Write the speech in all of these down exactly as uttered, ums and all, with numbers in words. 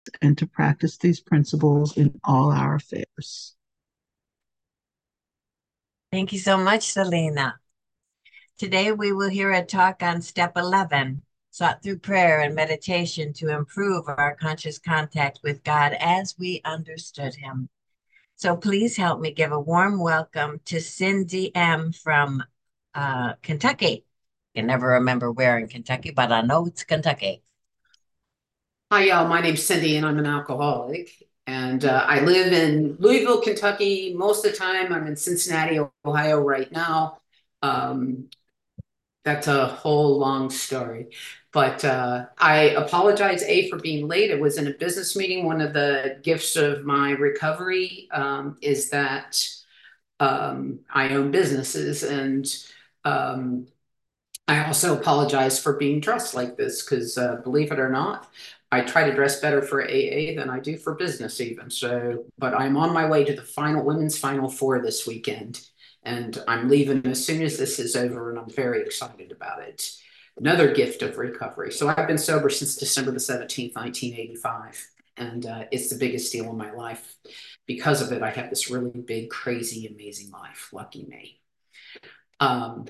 and to practice these principles in all our affairs. Thank you so much, Selena. Today we will hear a talk on step eleven, sought through prayer and meditation to improve our conscious contact with God as we understood Him. So please help me give a warm welcome to Cindy M. from uh, Kentucky. I can never remember where in Kentucky, but I know it's Kentucky. Hi, y'all. My name's Cindy, and I'm an alcoholic. And uh, I live in Louisville, Kentucky. Most of the time, I'm in Cincinnati, Ohio right now. Um, that's a whole long story. But uh, I apologize, A, for being late. I was in a business meeting. One of the gifts of my recovery um, is that um, I own businesses. And um, I also apologize for being dressed like this because, uh, believe it or not, I try to dress better for A A than I do for business, even. So, but I'm on my way to the final women's final four this weekend, and I'm leaving as soon as this is over, and I'm very excited about it. Another gift of recovery. So I've been sober since December the seventeenth, nineteen eighty-five, and uh, it's the biggest deal in my life. Because of it, I have this really big, crazy, amazing life. Lucky me. Um,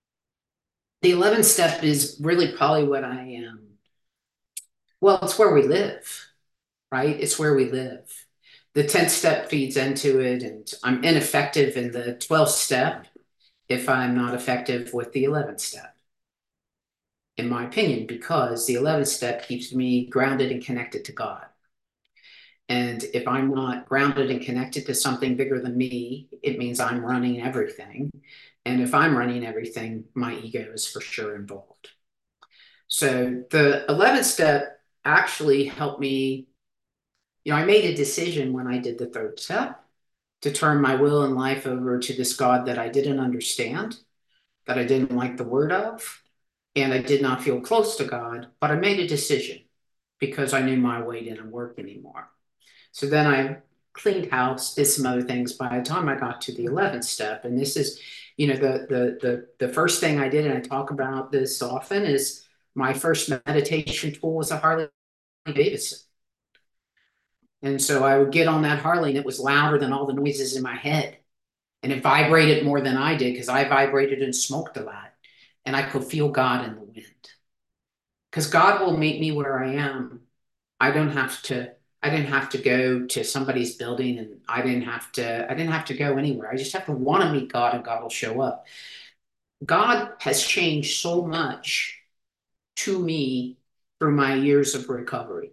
the eleventh step is really probably what I am. Well, it's where we live, right? It's where we live. The tenth step feeds into it, and I'm ineffective in the twelfth step if I'm not effective with the eleventh step, in my opinion, because the eleventh step keeps me grounded and connected to God. And if I'm not grounded and connected to something bigger than me, it means I'm running everything. And if I'm running everything, my ego is for sure involved. So the eleventh step actually helped me. You know, I made a decision when I did the third step to turn my will and life over to this God that I didn't understand, that I didn't like the word of, and I did not feel close to God, but I made a decision because I knew my way didn't work anymore. So then I cleaned house, did some other things by the time I got to the eleventh step. And this is, you know, the the the the first thing I did, and I talk about this often, is my first meditation tool was a Harley Davidson. And so I would get on that Harley and it was louder than all the noises in my head. And it vibrated more than I did because I vibrated and smoked a lot. And I could feel God in the wind. Because God will meet me where I am. I don't have to, I didn't have to go to somebody's building, and I didn't have to, I didn't have to go anywhere. I just have to want to meet God and God will show up. God has changed so much to me through my years of recovery.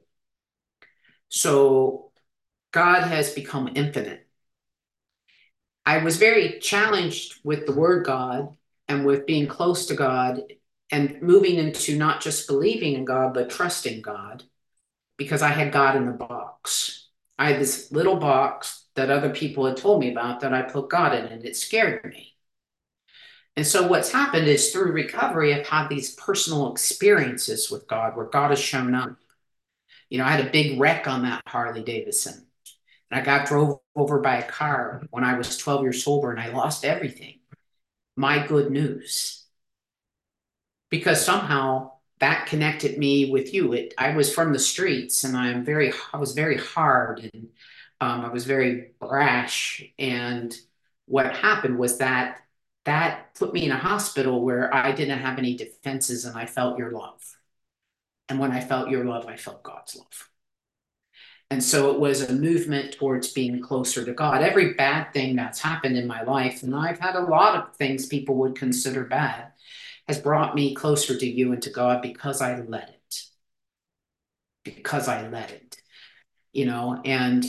So God has become infinite. I was very challenged with the word God and with being close to God and moving into not just believing in God, but trusting God because I had God in the box. I had this little box that other people had told me about that I put God in, and it scared me. And so what's happened is through recovery, I've had these personal experiences with God where God has shown up. You know, I had a big wreck on that Harley Davidson. And I got drove over by a car when I was twelve years sober and I lost everything. My good news. Because somehow that connected me with you. It, I was from the streets and I'm very, I was very hard and um, I was very brash. And what happened was that that put me in a hospital where I didn't have any defenses and I felt your love. And when I felt your love, I felt God's love. And so it was a movement towards being closer to God. Every bad thing that's happened in my life, and I've had a lot of things people would consider bad, has brought me closer to you and to God because I let it. Because I let it, you know, and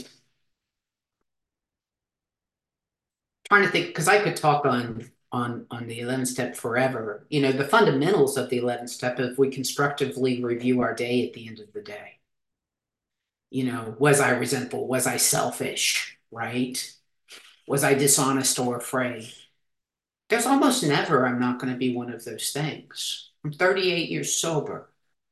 trying to think, because I could talk on on on the eleventh step forever. You know, the fundamentals of the eleventh step, if we constructively review our day at the end of the day. You know, was I resentful? Was I selfish? Right? Was I dishonest or afraid? There's almost never I'm not going to be one of those things. I'm thirty-eight years sober.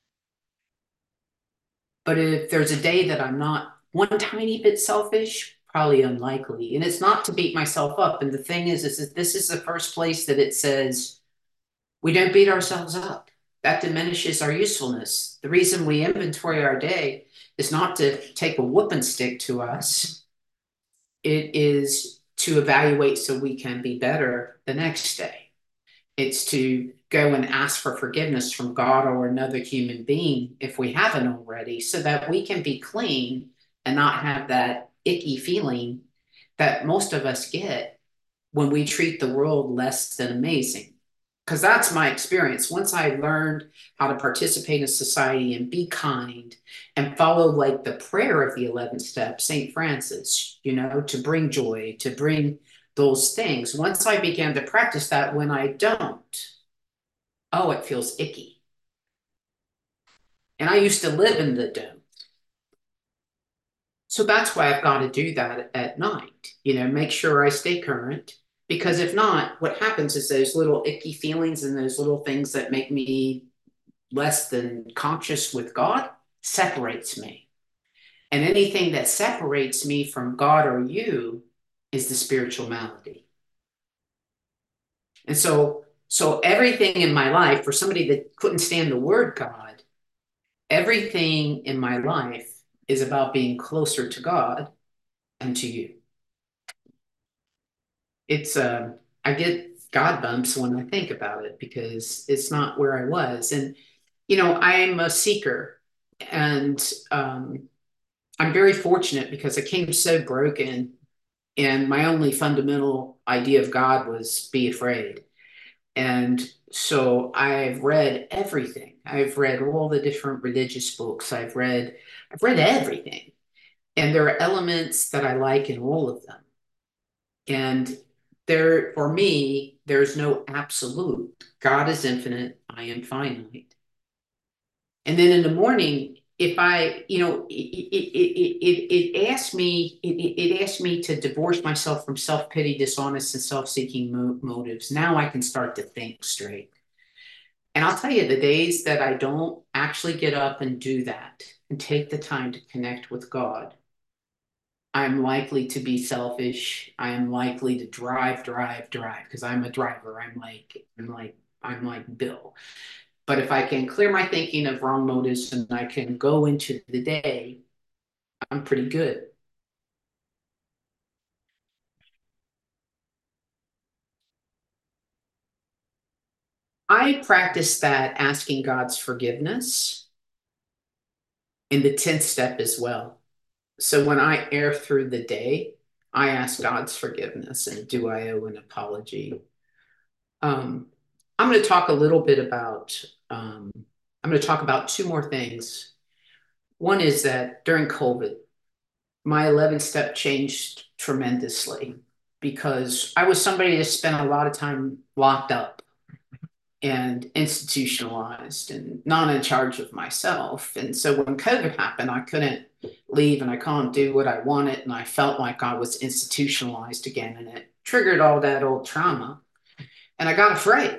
But if there's a day that I'm not one tiny bit selfish, probably unlikely. And it's not to beat myself up. And the thing is, is that this is the first place that it says we don't beat ourselves up. That diminishes our usefulness. The reason we inventory our day is not to take a whooping stick to us. It is to evaluate so we can be better the next day. It's to go and ask for forgiveness from God or another human being if we haven't already, so that we can be clean and not have that icky feeling that most of us get when we treat the world less than amazing. Because that's my experience. Once I learned how to participate in society and be kind and follow like the prayer of the eleventh step, Saint Francis, you know, to bring joy, to bring those things. Once I began to practice that, when I don't, oh, it feels icky. And I used to live in the don't. So that's why I've got to do that at night, you know, make sure I stay current. Because if not, what happens is those little icky feelings and those little things that make me less than conscious with God separates me. And anything that separates me from God or you is the spiritual malady. And so, so everything in my life, for somebody that couldn't stand the word God, everything in my life is about being closer to God and to you. It's, uh, I get God bumps when I think about it because it's not where I was. And, you know, I'm a seeker, and um, I'm very fortunate because I came so broken, and my only fundamental idea of God was be afraid. And so I've read everything. I've read all the different religious books. I've read, I've read everything. And there are elements that I like in all of them. And there, for me, there's no absolute. God is infinite. I am finite. And then in the morning, if I, you know, it it it it, it asked me, it, it asked me to divorce myself from self-pity, dishonest, and self-seeking mo motives. Now I can start to think straight. And I'll tell you, the days that I don't actually get up and do that and take the time to connect with God, I'm likely to be selfish. I'm likely to drive, drive, drive, because I'm a driver. I'm like, I'm like, I'm like Bill. But if I can clear my thinking of wrong motives and I can go into the day, I'm pretty good. I practice that asking God's forgiveness in the tenth step as well. So when I err through the day, I ask God's forgiveness and do I owe an apology? Um, I'm going to talk a little bit about, um, I'm going to talk about two more things. One is that during COVID, my eleventh step changed tremendously because I was somebody that spent a lot of time locked up and institutionalized and not in charge of myself. And so when COVID happened, I couldn't leave and I couldn't do what I wanted. And I felt like I was institutionalized again. And it triggered all that old trauma. And I got afraid.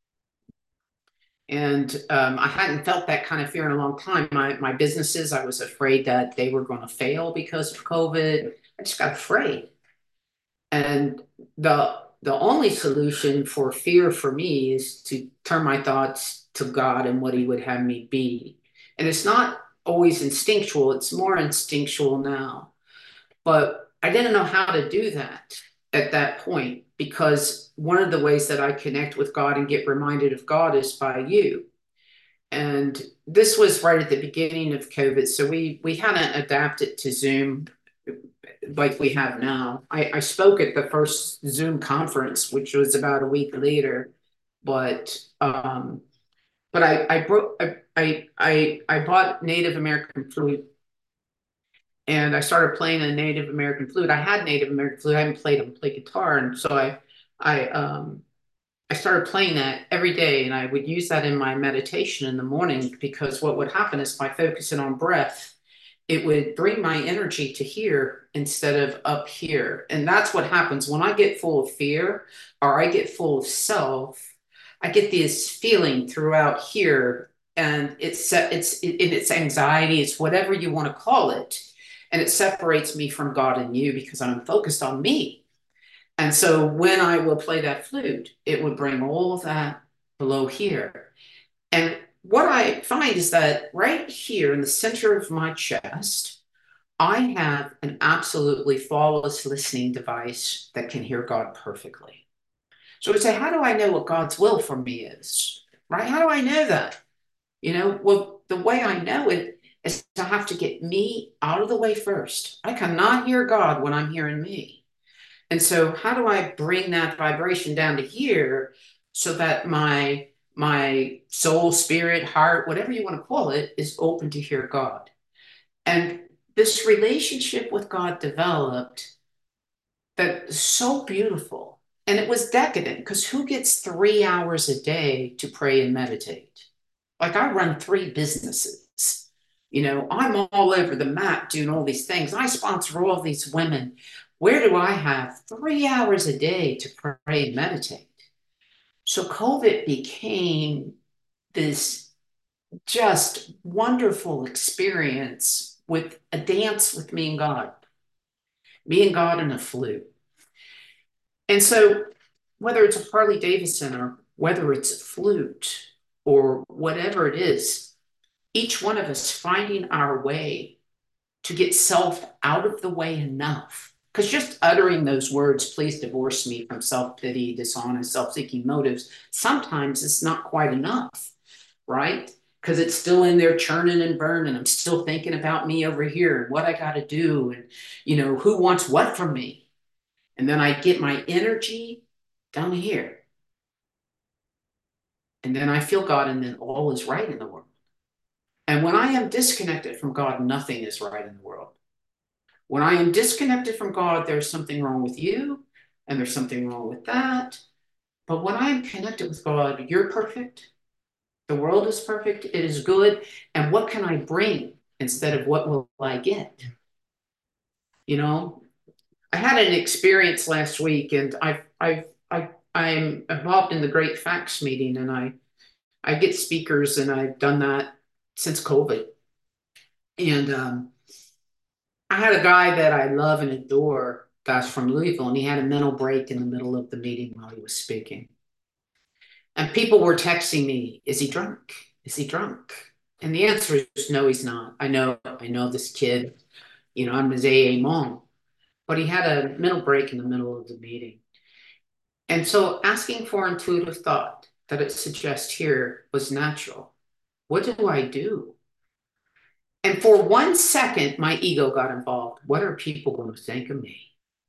And um, I hadn't felt that kind of fear in a long time. My, my businesses, I was afraid that they were going to fail because of COVID. I just got afraid. And the the only solution for fear for me is to turn my thoughts to God and what he would have me be. And it's not always instinctual. It's more instinctual now. But I didn't know how to do that at that point, because one of the ways that I connect with God and get reminded of God is by you. And this was right at the beginning of COVID. So we, we hadn't adapted to Zoom like we have now. I, I spoke at the first Zoom conference, which was about a week later, but um, but I I broke I I I bought Native American flute, and I started playing a Native American flute. I had Native American flute. I haven't played them, play guitar, and so I I um I started playing that every day, and I would use that in my meditation in the morning, because what would happen is by focusing on breath, it would bring my energy to here instead of up here. And that's what happens when I get full of fear or I get full of self. I get this feeling throughout here, and it's it's it, it's anxiety, it's whatever you want to call it, and it separates me from God and you because I'm focused on me. And so when I will play that flute, it would bring all of that below here. And what I find is that right here in the center of my chest, I have an absolutely flawless listening device that can hear God perfectly. So I say, how do I know what God's will for me is? Right? How do I know that? You know, well, the way I know it is to have to get me out of the way first. I cannot hear God when I'm hearing me. And so how do I bring that vibration down to here so that my my soul, spirit, heart, whatever you want to call it, is open to hear God? And this relationship with God developed that is so beautiful. And it was decadent because who gets three hours a day to pray and meditate? Like I run three businesses. You know, I'm all over the map doing all these things. I sponsor all these women. Where do I have three hours a day to pray and meditate? So COVID became this just wonderful experience with a dance with me and God, me and God and a flute. And so whether it's a Harley Davidson or whether it's a flute or whatever it is, each one of us finding our way to get self out of the way enough. Because just uttering those words, please divorce me from self-pity, dishonest, self-seeking motives, sometimes it's not quite enough, right? Because it's still in there churning and burning. I'm still thinking about me over here and what I got to do and, you know, who wants what from me. And then I get my energy down here. And then I feel God, and then all is right in the world. And when I am disconnected from God, nothing is right in the world. When I am disconnected from God, there's something wrong with you, and there's something wrong with that. But when I am connected with God, you're perfect. The world is perfect. It is good. And what can I bring instead of what will I get? You know, I had an experience last week, and I've, I've, I, I'm involved in the Great Facts meeting, and I, I get speakers, and I've done that since COVID. And um, I had a guy that I love and adore, guys from Louisville, and he had a mental break in the middle of the meeting while he was speaking. And people were texting me, is he drunk? Is he drunk? And the answer is no, he's not. I know, I know this kid, you know, I'm his A A mom, but he had a mental break in the middle of the meeting. And so asking for intuitive thought that it suggests here was natural. What do I do? And for one second, my ego got involved. What are people going to think of me?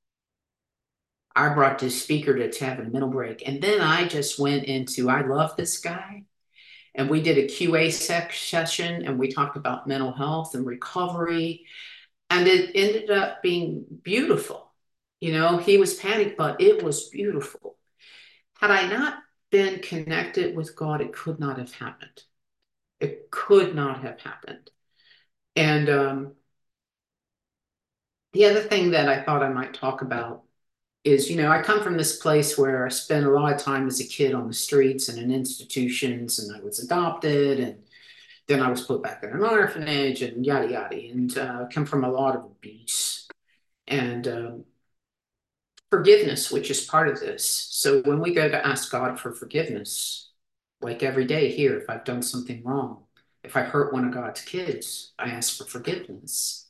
I brought this speaker that's having a mental break. And then I just went into, I love this guy. And we did a Q A session and we talked about mental health and recovery. And it ended up being beautiful. You know, he was panicked, but it was beautiful. Had I not been connected with God, it could not have happened. It could not have happened. And um, the other thing that I thought I might talk about is, you know, I come from this place where I spent a lot of time as a kid on the streets and in institutions, and I was adopted, and then I was put back in an orphanage, and yada yada, and uh, come from a lot of abuse and um, forgiveness, which is part of this. So when we go to ask God for forgiveness, like every day here, if I've done something wrong, if I hurt one of God's kids, I ask for forgiveness.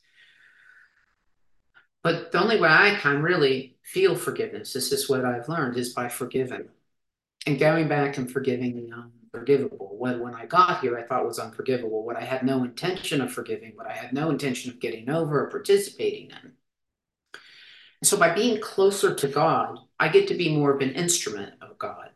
But the only way I can really feel forgiveness, this is what I've learned, is by forgiving and going back and forgiving the unforgivable. When, when I got here, I thought was unforgivable, what I had no intention of forgiving, what I had no intention of getting over or participating in. And so by being closer to God, I get to be more of an instrument of God.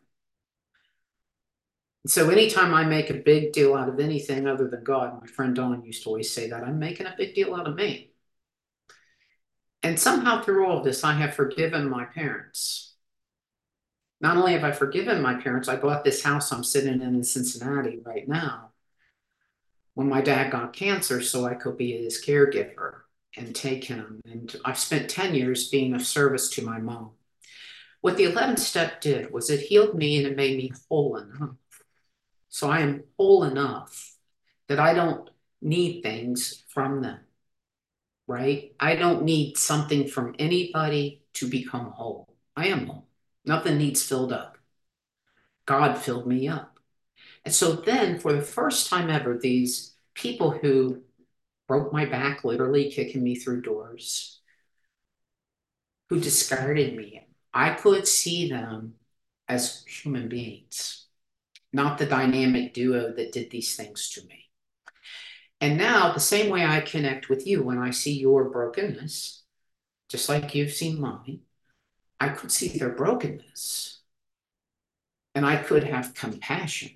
So anytime I make a big deal out of anything other than God, my friend Dawn used to always say that, I'm making a big deal out of me. And somehow through all of this, I have forgiven my parents. Not only have I forgiven my parents, I bought this house I'm sitting in in Cincinnati right now when my dad got cancer so I could be his caregiver and take him. And I've spent ten years being of service to my mom. What the eleventh step did was it healed me and it made me whole enough. So I am whole enough that I don't need things from them, right? I don't need something from anybody to become whole. I am whole. Nothing needs filled up. God filled me up. And so then, for the first time ever, these people who broke my back, literally kicking me through doors, who discarded me, I could see them as human beings, not the dynamic duo that did these things to me. And now, the same way I connect with you when I see your brokenness, just like you've seen mine, I could see their brokenness and I could have compassion.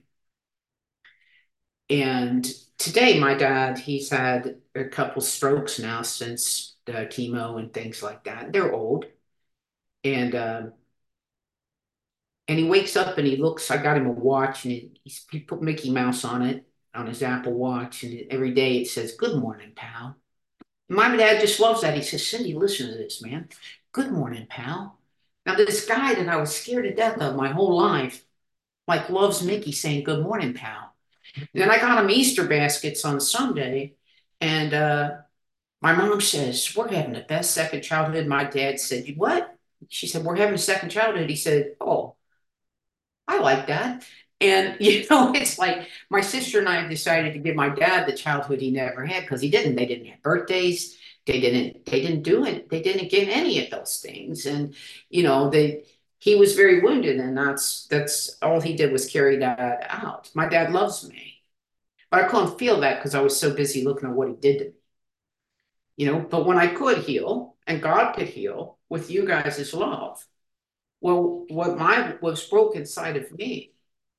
And today, my dad, he's had a couple strokes now since the chemo and things like that. They're old. And uh, and he wakes up and he looks, I got him a watch and he, he's, he put Mickey Mouse on it, on his Apple Watch. And every day it says, "Good morning, pal." And my dad just loves that. He says, "Cindy, listen to this, man. Good morning, pal." Now, this guy that I was scared to death of my whole life, like, loves Mickey saying, "Good morning, pal." Then I got him Easter baskets on Sunday, and uh, my mom says, "We're having the best second childhood." My dad said, "You what?" She said, "We're having a second childhood." He said, "Oh, I like that." And, you know, it's like my sister and I have decided to give my dad the childhood he never had because he didn't. They didn't have birthdays. They didn't, they didn't do it. They didn't get any of those things. And, you know, they, he was very wounded, and that's, that's all he did was carry that out. My dad loves me. But I couldn't feel that because I was so busy looking at what he did to me. You know, but when I could heal and God could heal with you guys' love, well, what my was broke inside of me,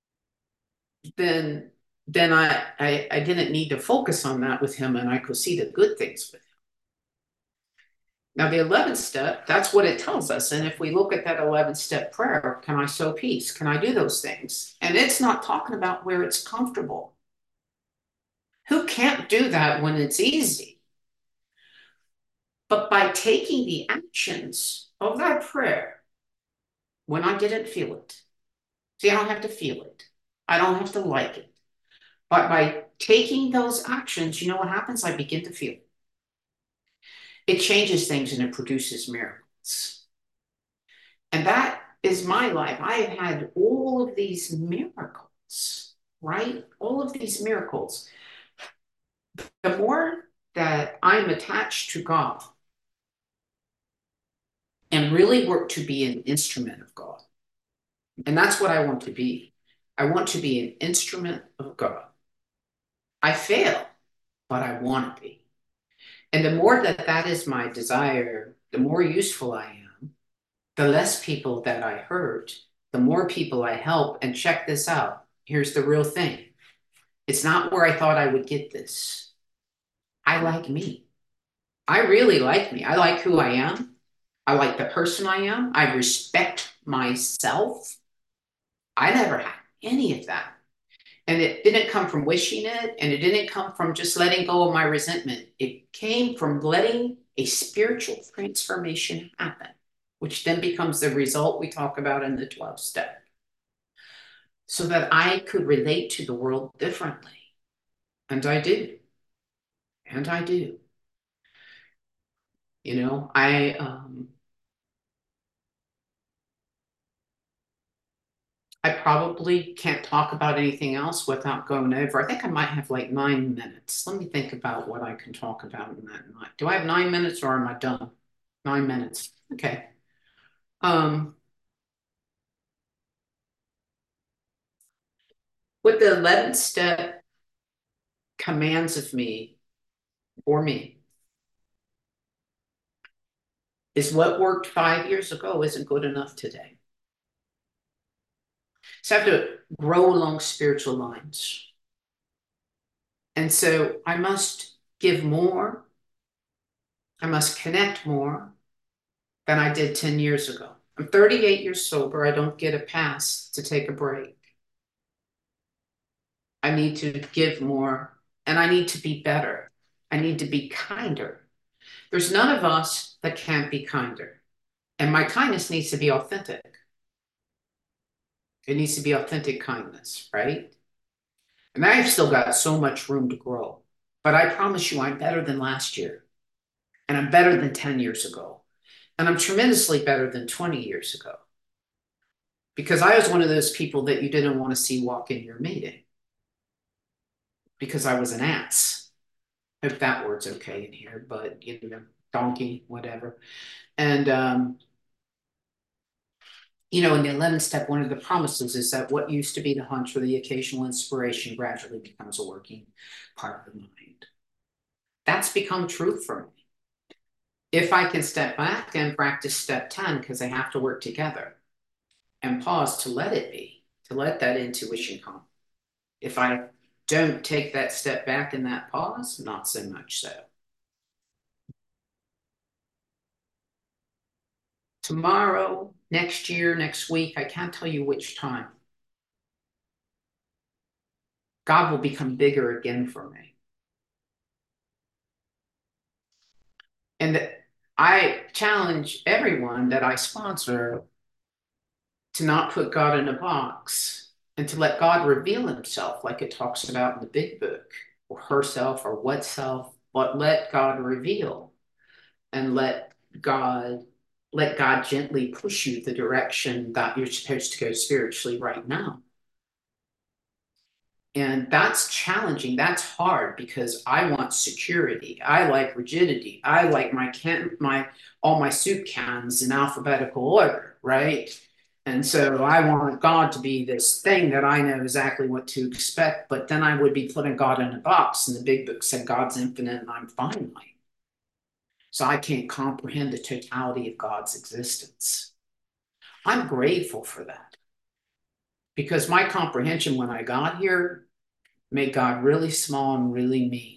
then then I, I I didn't need to focus on that with him, and I could see the good things with him. Now, the eleventh step, that's what it tells us. And if we look at that eleventh step prayer, can I sow peace? Can I do those things? And it's not talking about where it's comfortable. Who can't do that when it's easy? But by taking the actions of that prayer, when I didn't feel it, see, I don't have to feel it. I don't have to like it. But by taking those actions, you know what happens? I begin to feel it. It changes things and it produces miracles. And that is my life. I have had all of these miracles, right? All of these miracles. The more that I'm attached to God and really work to be an instrument of God, and that's what I want to be. I want to be an instrument of God. I fail, but I want to be. And the more that that is my desire, the more useful I am, the less people that I hurt, the more people I help. And check this out. Here's the real thing. It's not where I thought I would get this. I like me. I really like me. I like who I am. I like the person I am. I respect myself. I never had any of that. And it didn't come from wishing it, and it didn't come from just letting go of my resentment. It came from letting a spiritual transformation happen, which then becomes the result we talk about in the twelfth step, so that I could relate to the world differently. And I do. And I do. You know, I, um, I probably can't talk about anything else without going over. I think I might have like nine minutes. Let me think about what I can talk about in that night. Do I have nine minutes or am I done? Nine minutes. Okay. Um, what the eleventh step commands of me, for me, is what worked five years ago isn't good enough today. So I have to grow along spiritual lines. And so I must give more. I must connect more than I did ten years ago. I'm thirty-eight years sober. I don't get a pass to take a break. I need to give more, and I need to be better. I need to be kinder. There's none of us that can't be kinder. And my kindness needs to be authentic. It needs to be authentic kindness, right? And I've still got so much room to grow. But I promise you, I'm better than last year. And I'm better than ten years ago. And I'm tremendously better than twenty years ago. Because I was one of those people that you didn't want to see walk in your meeting. because I was an ass. Hope that word's okay in here, but you know, donkey, whatever. And um, you know, in the eleventh step, one of the promises is that what used to be the hunch or the occasional inspiration gradually becomes a working part of the mind. That's become true for me. If I can step back and practice step ten, because they have to work together, and pause to let it be, to let that intuition come. If I don't take that step back in that pause, not so much so. Tomorrow, next year, next week, I can't tell you which time, God will become bigger again for me. And I challenge everyone that I sponsor to not put God in a box and to let God reveal himself like it talks about in the big book, or herself or what self, but let God reveal and let God let God gently push you the direction that you're supposed to go spiritually right now. And that's challenging. That's hard because I want security. I like rigidity. I like my can my all my soup cans in alphabetical order, right? And so I want God to be this thing that I know exactly what to expect, but then I would be putting God in a box, and the big book said God's infinite and I'm finite. So I can't comprehend the totality of God's existence. I'm grateful for that because my comprehension when I got here made God really small and really mean.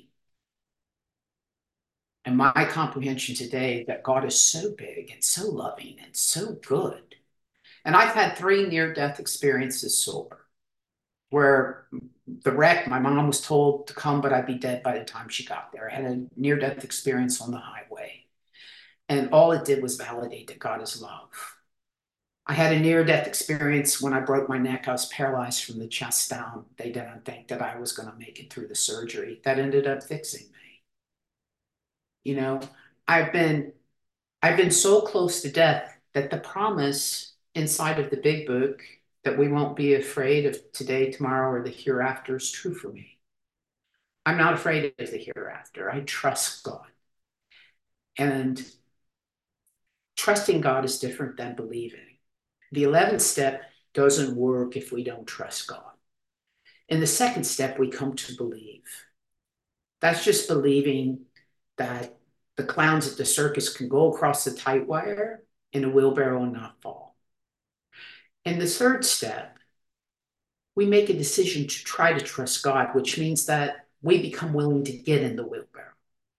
And my comprehension today that God is so big and so loving and so good. And I've had three near-death experiences sober, where the wreck, my mom was told to come, but I'd be dead by the time she got there. I had a near-death experience on the highway. And all it did was validate that God is love. I had a near-death experience when I broke my neck. I was paralyzed from the chest down. They didn't think that I was going to make it through the surgery. That ended up fixing me. You know, I've been, I've been so close to death that the promise inside of the big book that we won't be afraid of today, tomorrow, or the hereafter is true for me. I'm not afraid of the hereafter. I trust God. And trusting God is different than believing. The eleventh step doesn't work if we don't trust God. In the second step, we come to believe. That's just believing that the clowns at the circus can go across the tight wire in a wheelbarrow and not fall. In the third step, we make a decision to try to trust God, which means that we become willing to get in the wheelbarrow.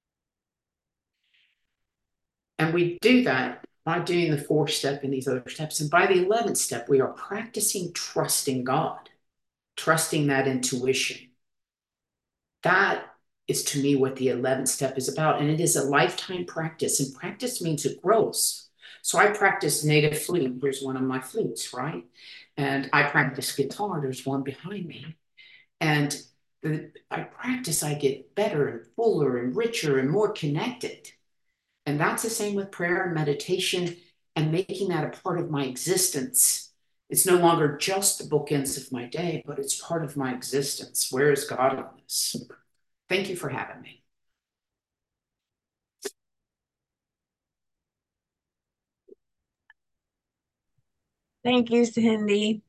And we do that by doing the fourth step and these other steps. And by the eleventh step, we are practicing trusting God, trusting that intuition. That is, to me, what the eleventh step is about. And it is a lifetime practice. And practice means it grows. So I practice native flute. Here's one of my flutes, right? And I practice guitar. There's one behind me. And the, I practice, I get better and fuller and richer and more connected. And that's the same with prayer and meditation and making that a part of my existence. It's no longer just the bookends of my day, but it's part of my existence. Where is God on this? Thank you for having me. Thank you, Cindy.